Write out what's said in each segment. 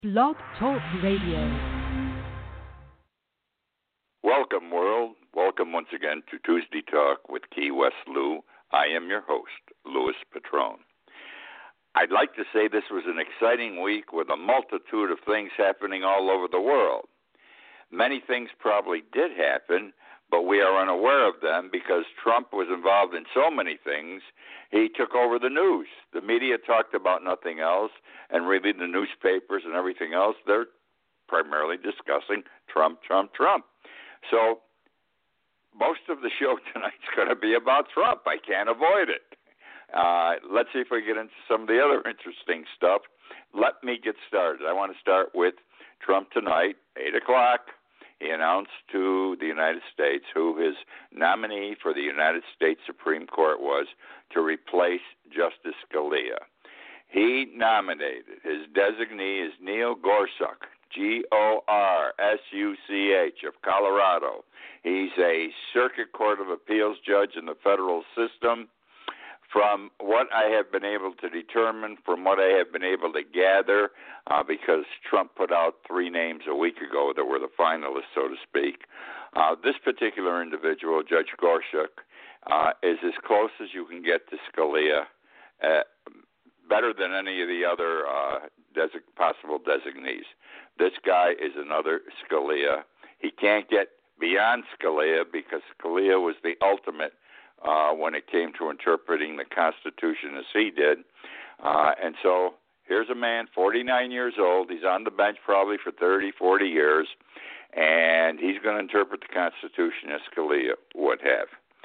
Blog Talk Radio. Welcome, world. Welcome once again to Tuesday Talk with Key West Lou. I am your host, Louis Patrone. I'd like to say this was an exciting week with a multitude of things happening all over the world. Many things probably did happen, but we are unaware of them because Trump was involved in so many things. He took over the news. The media talked about nothing else, and reading the newspapers and everything else, they're primarily discussing Trump. So most of the show tonight's going to be about Trump. I can't avoid it. Let's see if we get into some of the other interesting stuff. Let me get started. I want to start with Trump tonight, 8 o'clock. He announced to the United States who his nominee for the United States Supreme Court was to replace Justice Scalia. He nominated, his designee is Neil Gorsuch, Gorsuch of Colorado. He's a Circuit Court of Appeals judge in the federal system. From what I have been able to determine, from what I have been able to gather, because Trump put out 3 names a week ago that were the finalists, so to speak, this particular individual, Judge Gorsuch, is as close as you can get to Scalia, better than any of the other possible designees. This guy is another Scalia. He can't get beyond Scalia because Scalia was the ultimate when it came to interpreting the Constitution as he did. And so here's a man, 49 years old. He's on the bench probably for 30, 40 years, and he's going to interpret the Constitution as Scalia would have.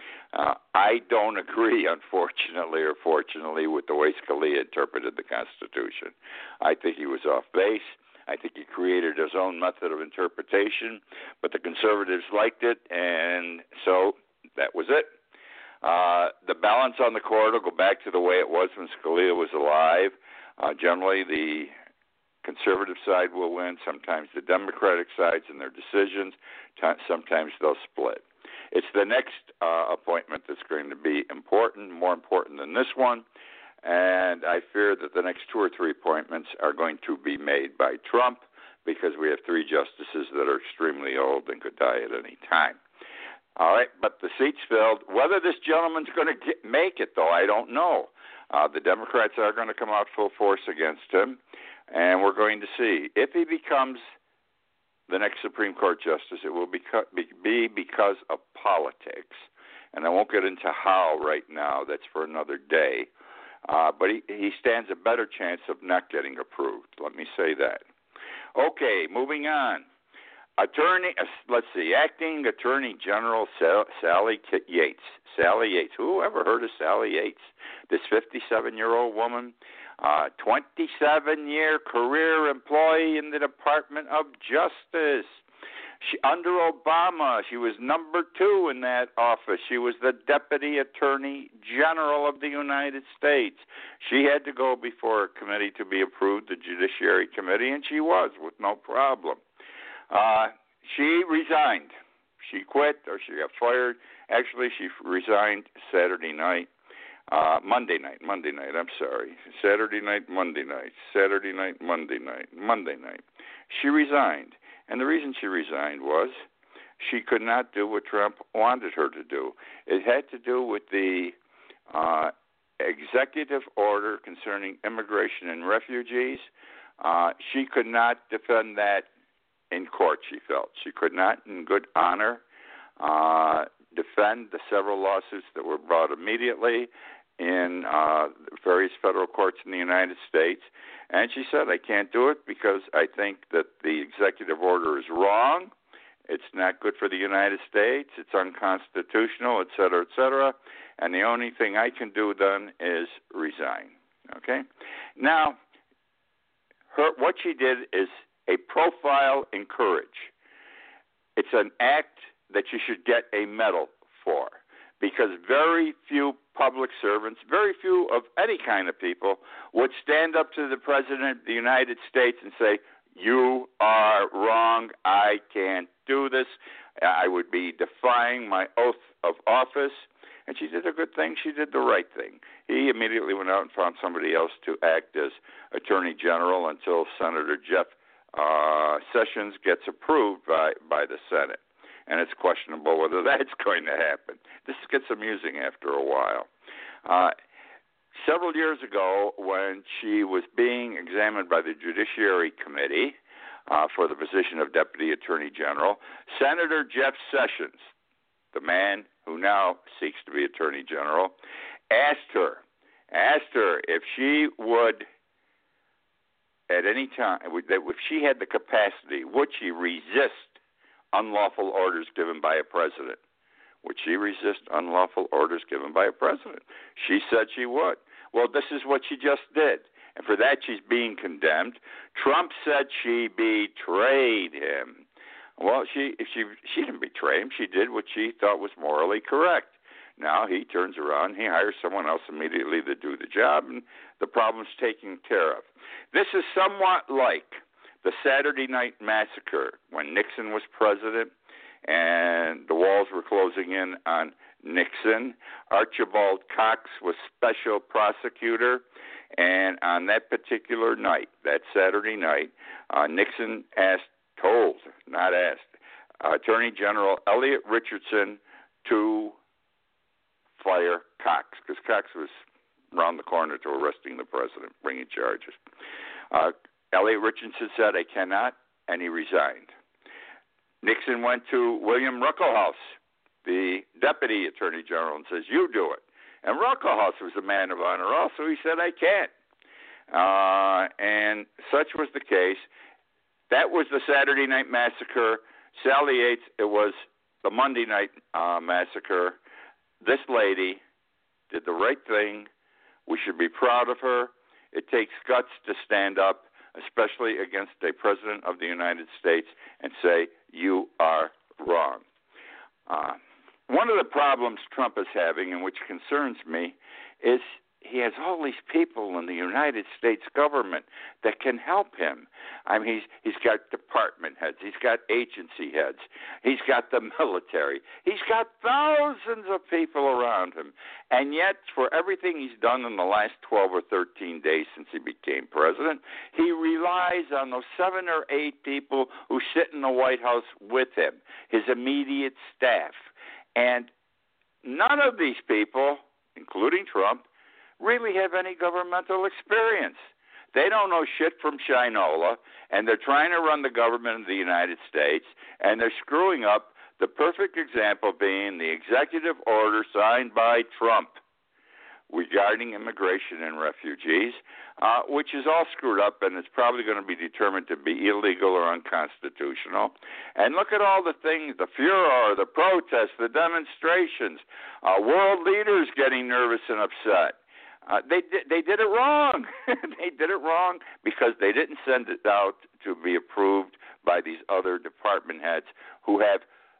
I don't agree, unfortunately or fortunately, with the way Scalia interpreted the Constitution. I think he was off base. I think he created his own method of interpretation, but the conservatives liked it, and so that was it. The balance on the court will go back to the way it was when Scalia was alive. Generally, the conservative side will win. Sometimes the Democratic sides in their decisions. Sometimes they'll split. It's the next appointment that's going to be important, more important than this one. And I fear that the next 2 or 3 appointments are going to be made by Trump because we have 3 justices that are extremely old and could die at any time. All right, but the seat's filled. Whether this gentleman's going to make it, though, I don't know. The Democrats are going to come out full force against him, and we're going to see. If he becomes the next Supreme Court justice, it will be because of politics. And I won't get into how right now. That's for another day. But he stands a better chance of not getting approved. Let me say that. Okay, moving on. Acting Attorney General Sally Yates. Sally Yates. Who ever heard of Sally Yates? This 57-year-old woman, 27-year career employee in the Department of Justice. Under Obama, she was number 2 in that office. She was the Deputy Attorney General of the United States. She had to go before a committee to be approved, the Judiciary Committee, and she was with no problem. She resigned. She quit or she got fired. Actually, she resigned Saturday night. Monday night. Saturday night, Monday night. She resigned. And the reason she resigned was she could not do what Trump wanted her to do. It had to do with the executive order concerning immigration and refugees. She could not defend that in court, she felt. She could not, in good honor, defend the several lawsuits that were brought immediately in various federal courts in the United States. And she said, I can't do it because I think that the executive order is wrong. It's not good for the United States. It's unconstitutional, et cetera, and the only thing I can do then is resign. Okay? Now, what she did is a profile in courage. It's an act that you should get a medal for because very few public servants, very few of any kind of people would stand up to the President of the United States and say, you are wrong, I can't do this. I would be defying my oath of office. And she did a good thing. She did the right thing. He immediately went out and found somebody else to act as Attorney General until Senator Jeff Sessions gets approved by the Senate. And it's questionable whether that's going to happen. This gets amusing after a while. Several years ago, when she was being examined by the Judiciary Committee for the position of Deputy Attorney General, Senator Jeff Sessions, the man who now seeks to be Attorney General, asked her if she would, at any time, if she had the capacity, would she resist unlawful orders given by a president? Would she resist unlawful orders given by a president? She said she would. Well, this is what she just did. And for that, she's being condemned. Trump said she betrayed him. Well, she didn't betray him. She did what she thought was morally correct. Now he turns around, he hires someone else immediately to do the job, and the problem's taken care of. This is somewhat like the Saturday Night Massacre when Nixon was president and the walls were closing in on Nixon. Archibald Cox was special prosecutor, and on that particular night, that Saturday night, Nixon told Attorney General Elliot Richardson to fire Cox, because Cox was around the corner to arresting the president, bringing charges. Elliot Richardson said, I cannot, and he resigned. Nixon went to William Ruckelshaus, the Deputy Attorney General, and says, you do it. And Ruckelshaus was a man of honor also. He said, I can't. And such was the case. That was the Saturday Night Massacre. Sally Yates, it was the Monday Night Massacre. This lady did the right thing. We should be proud of her. It takes guts to stand up, especially against a president of the United States, and say, you are wrong. One of the problems Trump is having, and which concerns me, is he has all these people in the United States government that can help him. I mean, he's got department heads. He's got agency heads. He's got the military. He's got thousands of people around him. And yet, for everything he's done in the last 12 or 13 days since he became president, he relies on those 7 or 8 people who sit in the White House with him, his immediate staff. And none of these people, including Trump, really have any governmental experience. They don't know shit from Shinola, and they're trying to run the government of the United States, and they're screwing up, the perfect example being the executive order signed by Trump regarding immigration and refugees, which is all screwed up, and it's probably going to be determined to be illegal or unconstitutional. And look at all the things, the furor, the protests, the demonstrations, world leaders getting nervous and upset. They did it wrong. They did it wrong because they didn't send it out to be approved by these other department heads who have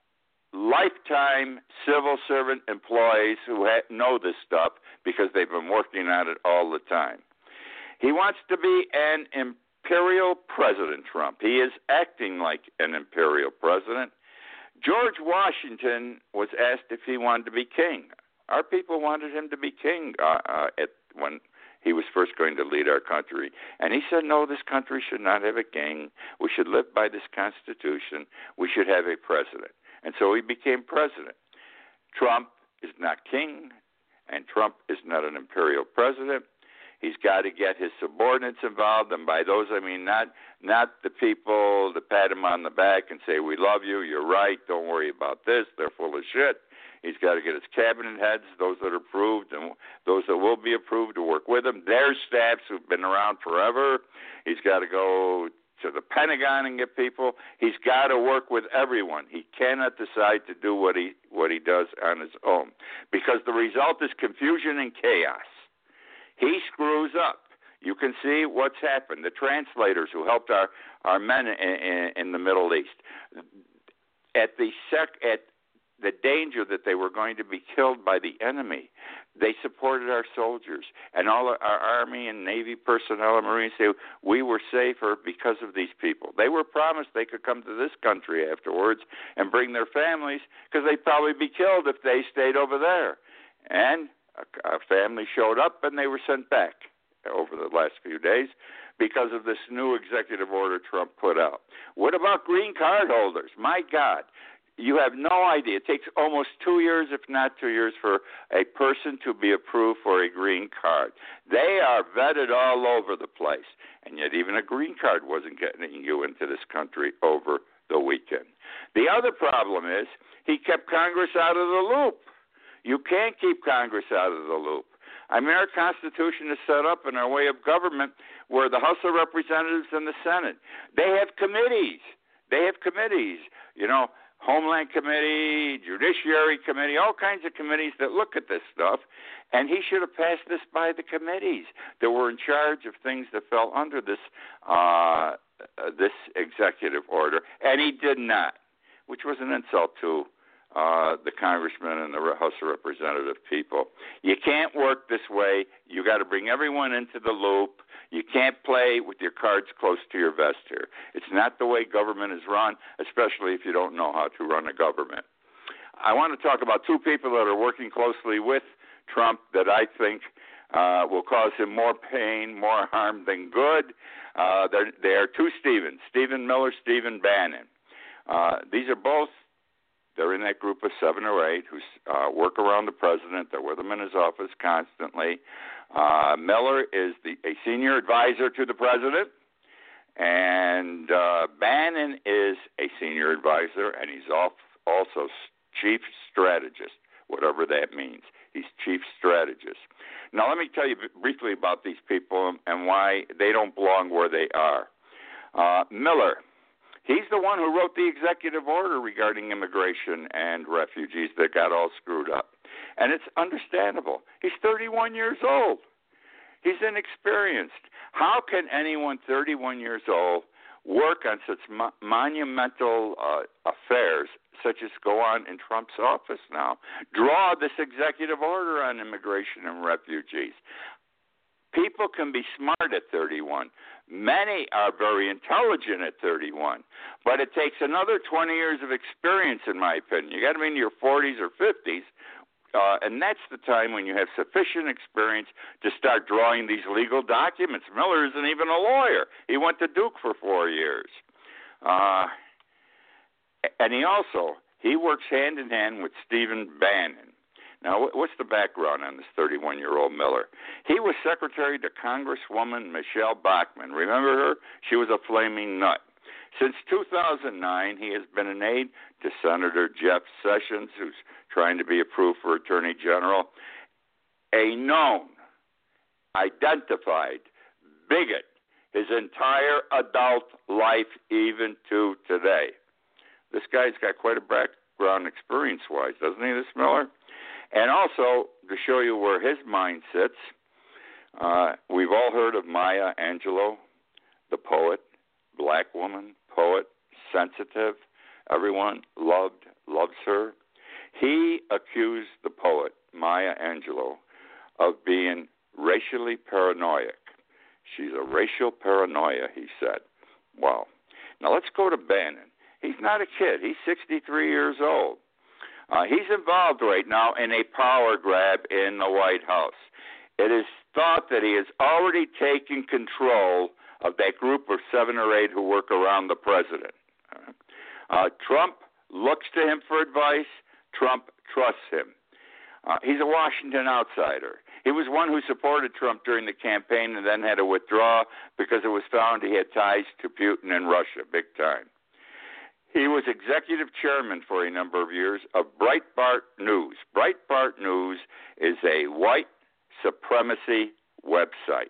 lifetime civil servant employees who know this stuff because they've been working on it all the time. He wants to be an imperial president, Trump. He is acting like an imperial president. George Washington was asked if he wanted to be king. Our people wanted him to be king when he was first going to lead our country. And he said, no, this country should not have a king. We should live by this Constitution. We should have a president. And so he became president. Trump is not king, and Trump is not an imperial president. He's got to get his subordinates involved, and by those I mean not the people that pat him on the back and say, we love you, you're right, don't worry about this, they're full of shit. He's got to get his cabinet heads, those that are approved and those that will be approved, to work with him, their staffs who've been around forever. He's got to go to the Pentagon and get people. He's got to work with everyone. He cannot decide to do what he does on his own, because the result is confusion and chaos. He screws up. You can see what's happened. The translators who helped our men in the Middle East, at the danger that they were going to be killed by the enemy, they supported our soldiers. And all our Army and Navy personnel and Marines say, we were safer because of these people. They were promised they could come to this country afterwards and bring their families, because they'd probably be killed if they stayed over there. And a family showed up and they were sent back over the last few days. because of this new executive order Trump put out. What about green card holders? My God, you have no idea. It takes almost 2 years, if not 2 years, for a person to be approved for a green card. They are vetted all over the place, and yet even a green card wasn't getting you into this country over the weekend. The other problem is he kept Congress out of the loop. You can't keep Congress out of the loop. I mean, our Constitution is set up in our way of government where the House of Representatives and the Senate, they have committees. You know, Homeland Committee, Judiciary Committee, all kinds of committees that look at this stuff. And he should have passed this by the committees that were in charge of things that fell under this this executive order. And he did not, which was an insult to the congressmen and the House of Representative people. You can't work this way. You got to bring everyone into the loop. You can't play with your cards close to your vest here. It's not the way government is run, especially if you don't know how to run a government. I want to talk about two people that are working closely with Trump that I think will cause him more pain, more harm than good. They are two Stevens, Stephen Miller, Stephen Bannon. These are both, they're in that group of 7 or 8 who work around the president. They're with him in his office constantly. Miller is a senior advisor to the president, and Bannon is a senior advisor, and he's also chief strategist, whatever that means. He's chief strategist. Now, let me tell you briefly about these people and why they don't belong where they are. Miller, he's the one who wrote the executive order regarding immigration and refugees that got all screwed up. And it's understandable. He's 31 years old. He's inexperienced. How can anyone 31 years old work on such monumental affairs such as go on in Trump's office now? Draw this executive order on immigration and refugees. People can be smart at 31. Many are very intelligent at 31. But it takes another 20 years of experience, in my opinion. You got to be in your 40s or 50s. And that's the time when you have sufficient experience to start drawing these legal documents. Miller isn't even a lawyer. He went to Duke for 4 years. And he works hand in hand with Stephen Bannon. Now, what's the background on this 31-year-old Miller? He was secretary to Congresswoman Michelle Bachmann. Remember her? She was a flaming nut. Since 2009, he has been an aide to Senator Jeff Sessions, who's trying to be approved for Attorney General, a known, identified bigot his entire adult life, even to today. This guy's got quite a background experience-wise, doesn't he, this Miller? And also, to show you where his mind sits, we've all heard of Maya Angelou, the poet, black woman, poet, sensitive. Everyone loves her. He accused the poet, Maya Angelou, of being racially paranoid. She's a racial paranoia, he said. Wow. Now let's go to Bannon. He's not a kid. He's 63 years old. He's involved right now in a power grab in the White House. It is thought that he has already taken control of that group of 7 or 8 who work around the president. Trump looks to him for advice. Trump trusts him. He's a Washington outsider. He was one who supported Trump during the campaign and then had to withdraw because it was found he had ties to Putin and Russia, big time. He was executive chairman for a number of years of Breitbart News. Breitbart News is a white supremacy website.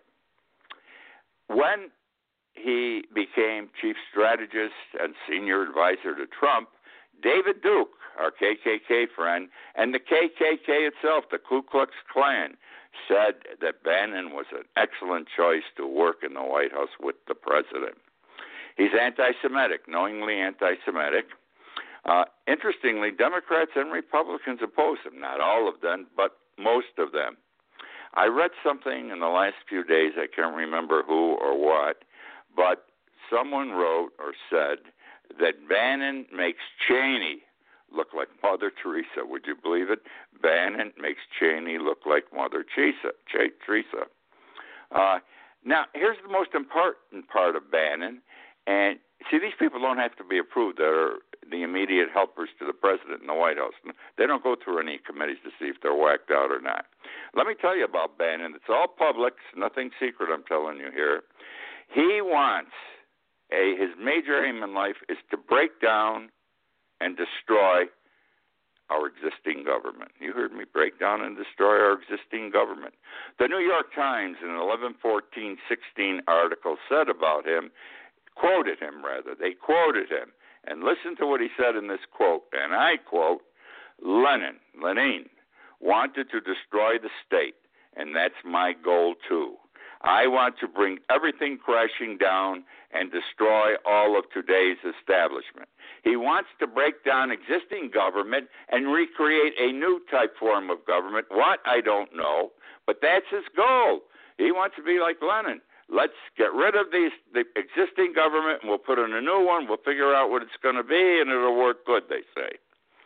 When he became chief strategist and senior advisor to Trump, David Duke, our KKK friend, and the KKK itself, the Ku Klux Klan, said that Bannon was an excellent choice to work in the White House with the president. He's anti-Semitic, knowingly anti-Semitic. Interestingly, Democrats and Republicans oppose him. Not all of them, but most of them. I read something in the last few days, I can't remember who or what, but someone wrote or said that Bannon makes Cheney look like Mother Teresa. Would you believe it? Bannon makes Cheney look like Mother Teresa. Now, here's the most important part of Bannon. And see, these people don't have to be approved. They're the immediate helpers to the president in the White House. They don't go through any committees to see if they're whacked out or not. Let me tell you about Bannon. It's all public. It's nothing secret, I'm telling you here. He wants, his major aim in life is to break down and destroy our existing government. You heard me, break down and destroy our existing government. The New York Times in an 11/14/16 article said about him, quoted him rather. They quoted him. And listen to what he said in this quote, and I quote, Lenin wanted to destroy the state, and that's my goal too. I want to bring everything crashing down and destroy all of today's establishment. He wants to break down existing government and recreate a new type form of government. What? I don't know, but that's his goal. He wants to be like Lenin. Let's get rid of the existing government, and we'll put in a new one. We'll figure out what it's going to be, and it'll work good, they say.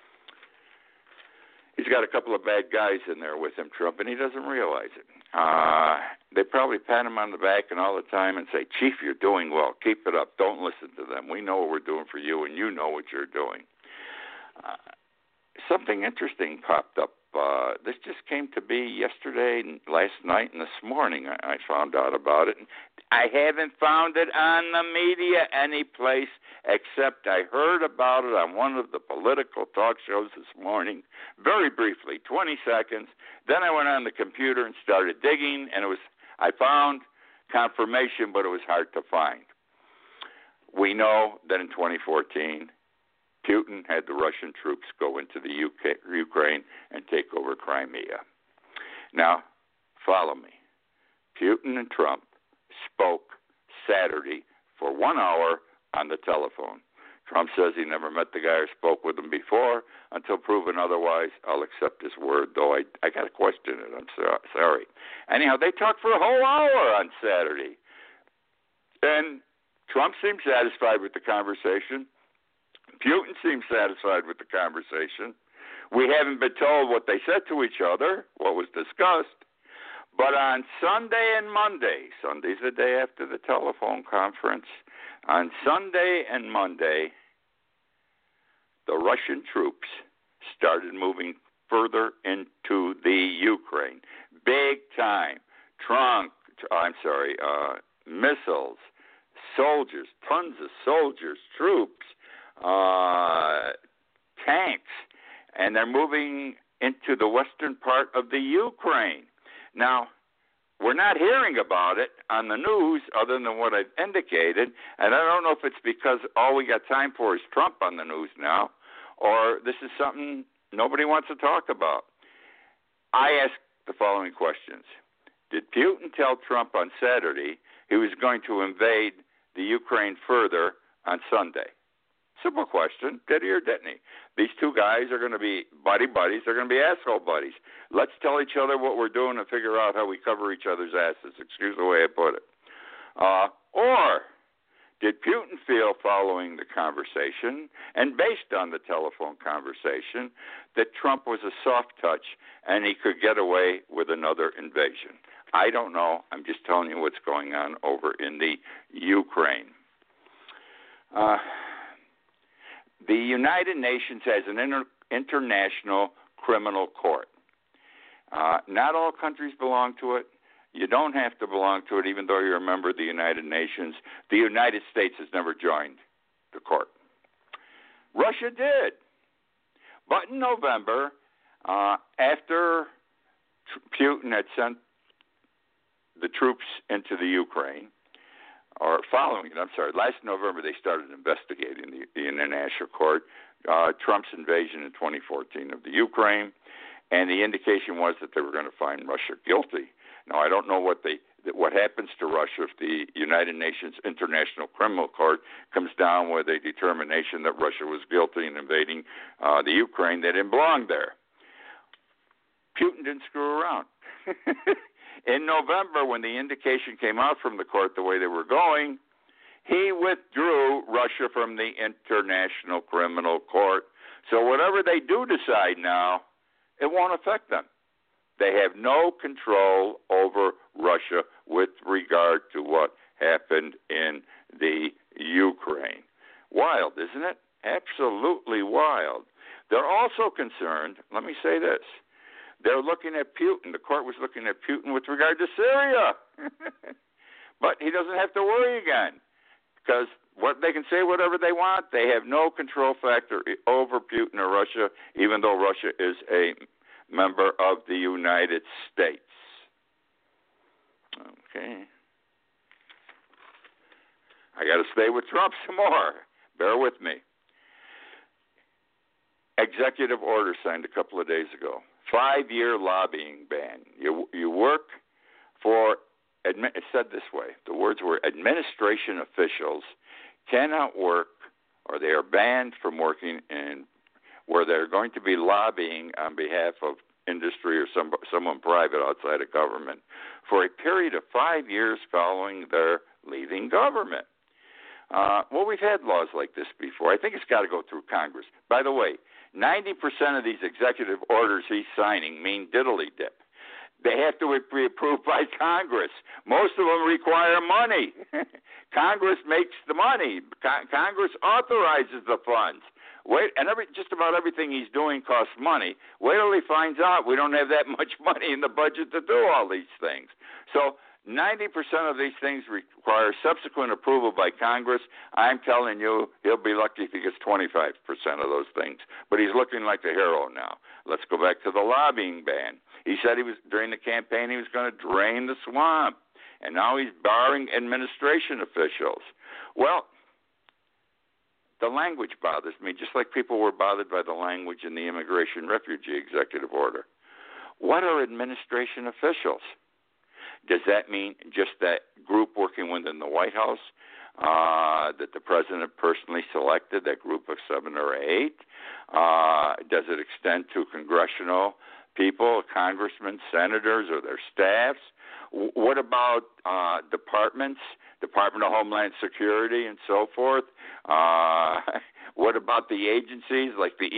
He's got a couple of bad guys in there with him, Trump, and he doesn't realize it. They probably pat him on the back and all the time and say, Chief, you're doing well. Keep it up. Don't listen to them. We know what we're doing for you, and you know what you're doing. Something interesting popped up. This just came to be yesterday, last night, and this morning. I found out about it. I haven't found it on the media any place except I heard about it on one of the political talk shows this morning, very briefly, 20 seconds. Then I went on the computer and started digging, and I found confirmation, but it was hard to find. We know that in 2014, Putin had the Russian troops go into the Ukraine and take over Crimea. Now, follow me. Putin and Trump spoke Saturday for 1 hour on the telephone. Trump says he never met the guy or spoke with him before. Until proven otherwise, I'll accept his word, though I got to question it. I'm sorry. Anyhow, they talked for a whole hour on Saturday. And Trump seemed satisfied with the conversation. Putin seems satisfied with the conversation. We haven't been told what they said to each other, what was discussed. But on Sunday and Monday, Sunday's the day after the telephone conference, on Sunday and Monday, the Russian troops started moving further into the Ukraine. Big time. Missiles, soldiers, tons of soldiers, troops, tanks, and they're moving into the western part of the Ukraine. Now, we're not hearing about it on the news other than what I've indicated, and I don't know if it's because all we got time for is Trump on the news now, or this is something nobody wants to talk about. I ask the following questions. Did Putin tell Trump on Saturday he was going to invade the Ukraine further on Sunday? Simple question. Did he or didn't he? These two guys are going to be buddies. They're going to be asshole buddies. Let's tell each other what we're doing and figure out how we cover each other's asses. Excuse the way I put it. Or did Putin feel following the conversation and based on the telephone conversation that Trump was a soft touch and he could get away with another invasion? I don't know. I'm just telling you what's going on over in the Ukraine. The United Nations has an international criminal court. Not all countries belong to it. You don't have to belong to it, even though you're a member of the United Nations. The United States has never joined the court. Russia did. But in November, after Putin had sent the troops into the Ukraine, or following it, last November they started investigating the International Court, Trump's invasion in 2014 of the Ukraine, and the indication was that they were going to find Russia guilty. Now, I don't know what happens to Russia if the United Nations International Criminal Court comes down with a determination that Russia was guilty in invading the Ukraine. They didn't belong there. Putin didn't screw around. In November, when the indication came out from the court the way they were going, he withdrew Russia from the International Criminal Court. So whatever they do decide now, it won't affect them. They have no control over Russia with regard to what happened in the Ukraine. Wild, isn't it? Absolutely wild. They're also concerned, let me say this, they're looking at Putin. The court was looking at Putin with regard to Syria. But he doesn't have to worry again, because they can say whatever they want. They have no control factor over Putin or Russia, even though Russia is a member of the United States. Okay. I got to stay with Trump some more. Bear with me. Executive order signed a couple of days ago. 5-year lobbying ban. You work for, it said this way, the words were, administration officials cannot work, or they are banned from working in where they're going to be lobbying on behalf of industry or someone private outside of government for a period of 5 years following their leaving government. Well, we've had laws like this before. I think it's got to go through Congress. By the way, 90% of these executive orders he's signing mean diddly-dip. They have to be approved by Congress. Most of them require money. Congress makes the money. Congress authorizes the funds. Just about everything he's doing costs money. Wait till he finds out we don't have that much money in the budget to do all these things. So 90% of these things require subsequent approval by Congress. I'm telling you, he'll be lucky if he gets 25% of those things. But he's looking like a hero now. Let's go back to the lobbying ban. He said during the campaign he was going to drain the swamp, and now he's barring administration officials. Well, the language bothers me, just like people were bothered by the language in the immigration refugee executive order. What are administration officials? Does that mean just that group working within the White House that the president personally selected, that group of 7 or 8? Does it extend to congressional people, congressmen, senators, or their staffs? What about departments, Department of Homeland Security and so forth? What about the agencies like the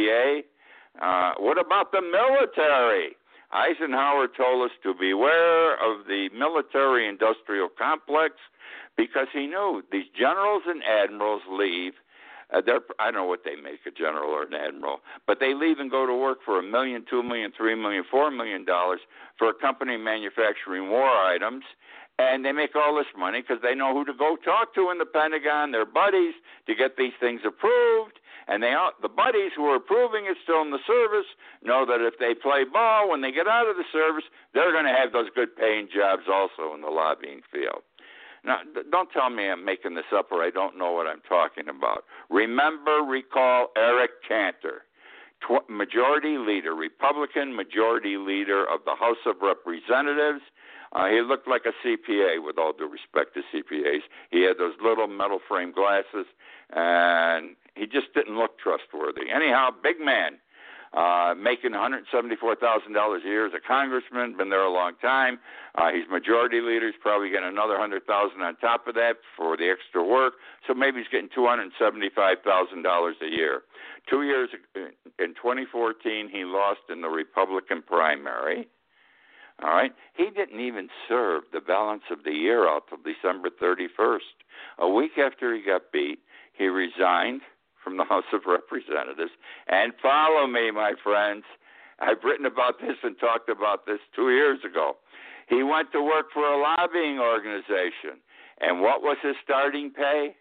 EPA? What about the military? Eisenhower told us to beware of the military-industrial complex because he knew these generals and admirals leave. I don't know what they make, a general or an admiral, but they leave and go to work for $1 million, $2 million, $3 million, $4 million for a company manufacturing war items, and they make all this money because they know who to go talk to in the Pentagon, their buddies, to get these things approved. And the buddies who are approving it still in the service know that if they play ball when they get out of the service, they're going to have those good-paying jobs also in the lobbying field. Now, don't tell me I'm making this up or I don't know what I'm talking about. Recall Eric Cantor, majority leader, Republican majority leader of the House of Representatives. He looked like a CPA, with all due respect to CPAs. He had those little metal frame glasses, and he just didn't look trustworthy. Anyhow, big man, making $174,000 a year as a congressman, been there a long time. He's majority leader. He's probably getting another $100,000 on top of that for the extra work. So maybe he's getting $275,000 a year. 2 years in 2014, he lost in the Republican primary. All right. He didn't even serve the balance of the year out till December 31st. A week after he got beat, he resigned from the House of Representatives. And follow me, my friends. I've written about this and talked about this 2 years ago. He went to work for a lobbying organization. And what was his starting pay?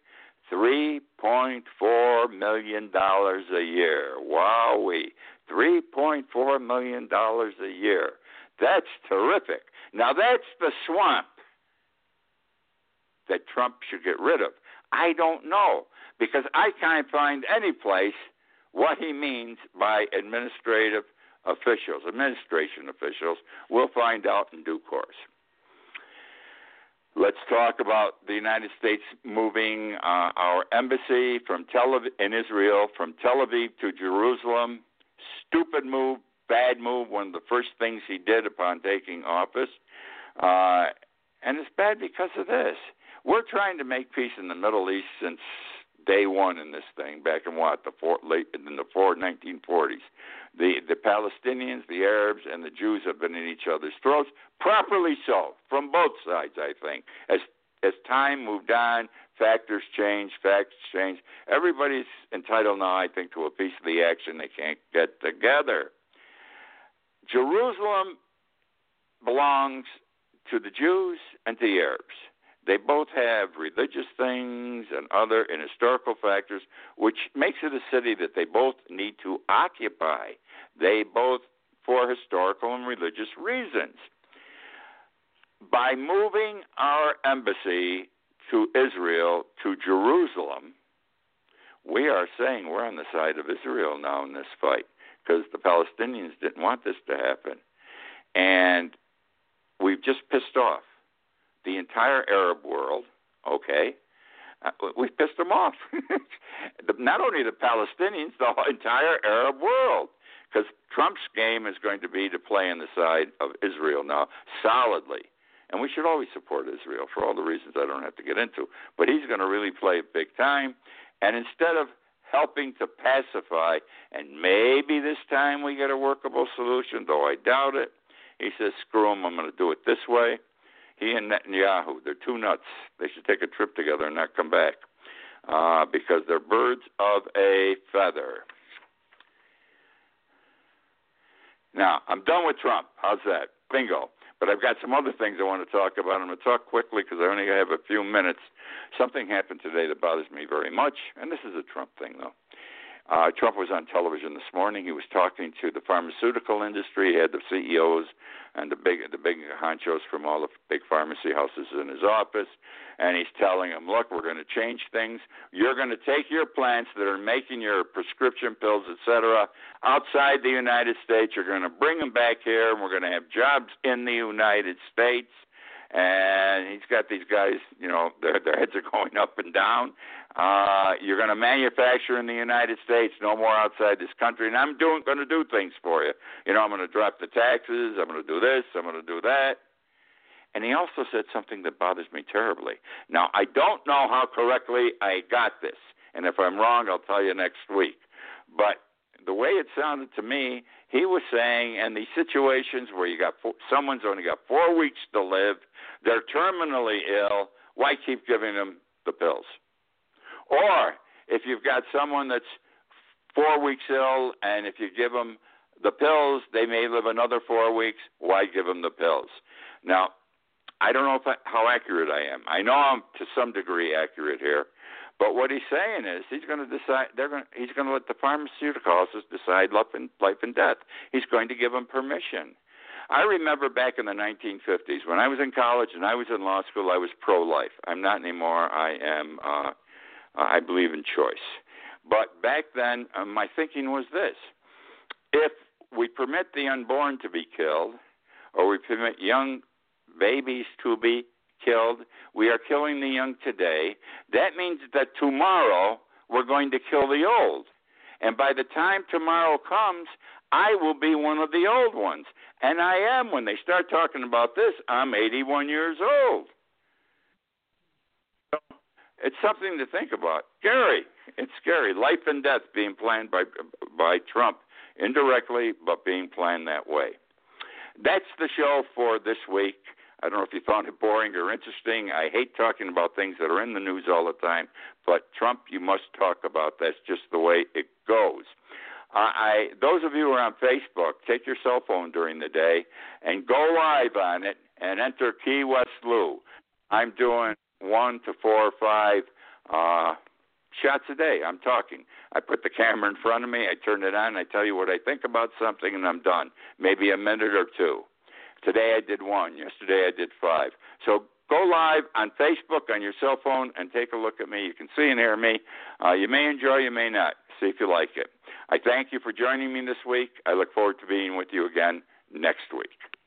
$3.4 million a year. Wowee. $3.4 million a year. That's terrific. Now, that's the swamp that Trump should get rid of. I don't know, because I can't find any place what he means by administration officials. We'll find out in due course. Let's talk about the United States moving our embassy in Israel from Tel Aviv to Jerusalem. Stupid move. Bad move, one of the first things he did upon taking office. And it's bad because of this. We're trying to make peace in the Middle East since day one in this thing back in the 1940s. The Palestinians, the Arabs, and the Jews have been in each other's throats, properly so, from both sides, I think. As time moved on, facts changed. Everybody's entitled now, I think, to a piece of the action. They can't get together. Jerusalem belongs to the Jews and to the Arabs. They both have religious things and historical factors, which makes it a city that they both need to occupy. They both, for historical and religious reasons. By moving our embassy to Israel, to Jerusalem, we are saying we're on the side of Israel now in this fight, because the Palestinians didn't want this to happen. And we've just pissed off the entire Arab world, okay? We've pissed them off. Not only the Palestinians, the entire Arab world. Because Trump's game is going to be to play on the side of Israel now, solidly. And we should always support Israel for all the reasons I don't have to get into. But he's going to really play it big time. And instead of helping to pacify, and maybe this time we get a workable solution, though I doubt it, he says, screw him, I'm going to do it this way. He and Netanyahu, they're two nuts. They should take a trip together and not come back because they're birds of a feather. Now, I'm done with Trump. How's that? Bingo. But I've got some other things I want to talk about. I'm going to talk quickly because I only have a few minutes. Something happened today that bothers me very much, and this is a Trump thing, though. Trump was on television this morning. He was talking to the pharmaceutical industry. He had the CEOs and the big honchos from all the big pharmacy houses in his office, and he's telling them, look, we're going to change things. You're going to take your plants that are making your prescription pills, et cetera, outside the United States. You're going to bring them back here, and we're going to have jobs in the United States. And he's got these guys, their heads are going up and down. You're going to manufacture in the United States, no more outside this country. And I'm going to do things for you. I'm going to drop the taxes. I'm going to do this. I'm going to do that. And he also said something that bothers me terribly. Now, I don't know how correctly I got this. And if I'm wrong, I'll tell you next week. But the way it sounded to me, he was saying, in these situations where someone's only got 4 weeks to live, they're terminally ill, why keep giving them the pills? Or if you've got someone that's 4 weeks ill, and if you give them the pills, they may live another 4 weeks, why give them the pills? Now, I don't know how accurate I am. I know I'm to some degree accurate here. But what he's saying is he's going to decide. He's going to let the pharmaceutical houses decide life and death. He's going to give them permission. I remember back in the 1950s when I was in college and I was in law school. I was pro-life. I'm not anymore. I am. I believe in choice. But back then, my thinking was this: if we permit the unborn to be killed, or we permit young babies to be killed, we are killing the young today. That means that tomorrow we're going to kill the old. And by the time tomorrow comes, I will be one of the old ones. And I am. When they start talking about this, I'm 81 years old. So it's something to think about. Scary. It's scary. Life and death being planned by Trump indirectly, but being planned that way. That's the show for this week. I don't know if you found it boring or interesting. I hate talking about things that are in the news all the time, but Trump, you must talk about. That's just the way it goes. Those of you who are on Facebook, take your cell phone during the day and go live on it and enter Key West Lou. I'm doing 1 to 4 or 5 shots a day. I'm talking. I put the camera in front of me, I turn it on, I tell you what I think about something, and I'm done. Maybe a minute or two. Today I did 1. Yesterday I did 5. So go live on Facebook on your cell phone and take a look at me. You can see and hear me. You may enjoy, you may not. See if you like it. I thank you for joining me this week. I look forward to being with you again next week.